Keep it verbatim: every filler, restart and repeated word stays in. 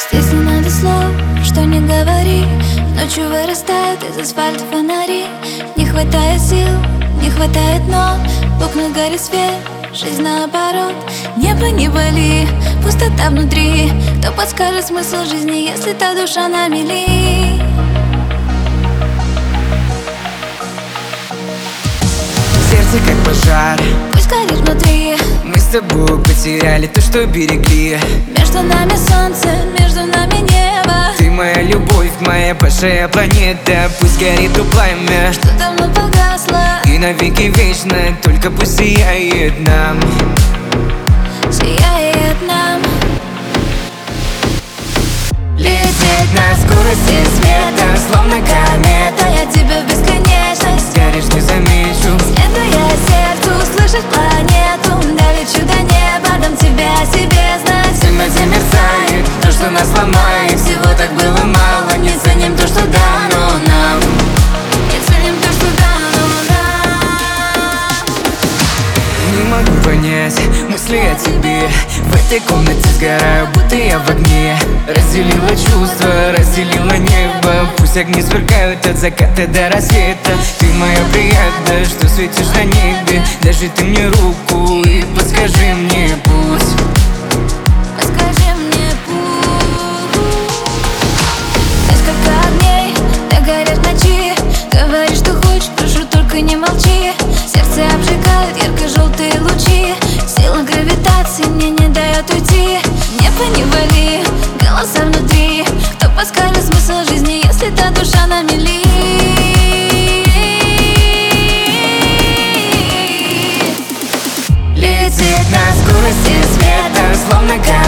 Здесь не надо слов, что не говори. Ночью вырастают из асфальта фонари. Не хватает сил, не хватает ног. В окнах горит свет, жизнь наоборот. Небо не боли, пустота внутри. Кто подскажет смысл жизни, если та душа на мели? Сердце как пожар, Пусть горит внутри. мы с тобой потеряли то, что берегли. Между нами солнце, между нами небо. Ты моя любовь, моя большая планета. Пусть горит то пламя, Что давно погасло, и навеки вечно. Только пусть сияет нам, сияет нам. лететь на скорости света, словно комета. Я тебя в бесконечность Горишь, не замечу. следуя сердцу, услышать планету. Долечу до неба, дам тебе о себе знать. Темноте мерцает то, что нас ломает. Всего так было мало, не ценим то, что дано нам. Не ценим то, что дано нам. Не могу понять мысли о тебе. В этой комнате сгораю, будто я в огне. Разделила чувства, разделила небо. Пусть огни сверкают от заката до рассвета. Ты моя приятная, что светишь на небе. Даже ты мне руку и подскажи мне путь. Подскажи мне путь. Несколько огней, так горят в ночи. Говори, что хочешь, прошу, только не молчи. Сердце обжигают ярко-желтые лучи. Сила гравитации мне не дает уйти. Небо не вали, голоса внутри. Кто подскажет смысл жизни, если та душа на мели? Лететь на скорости света, словно комета.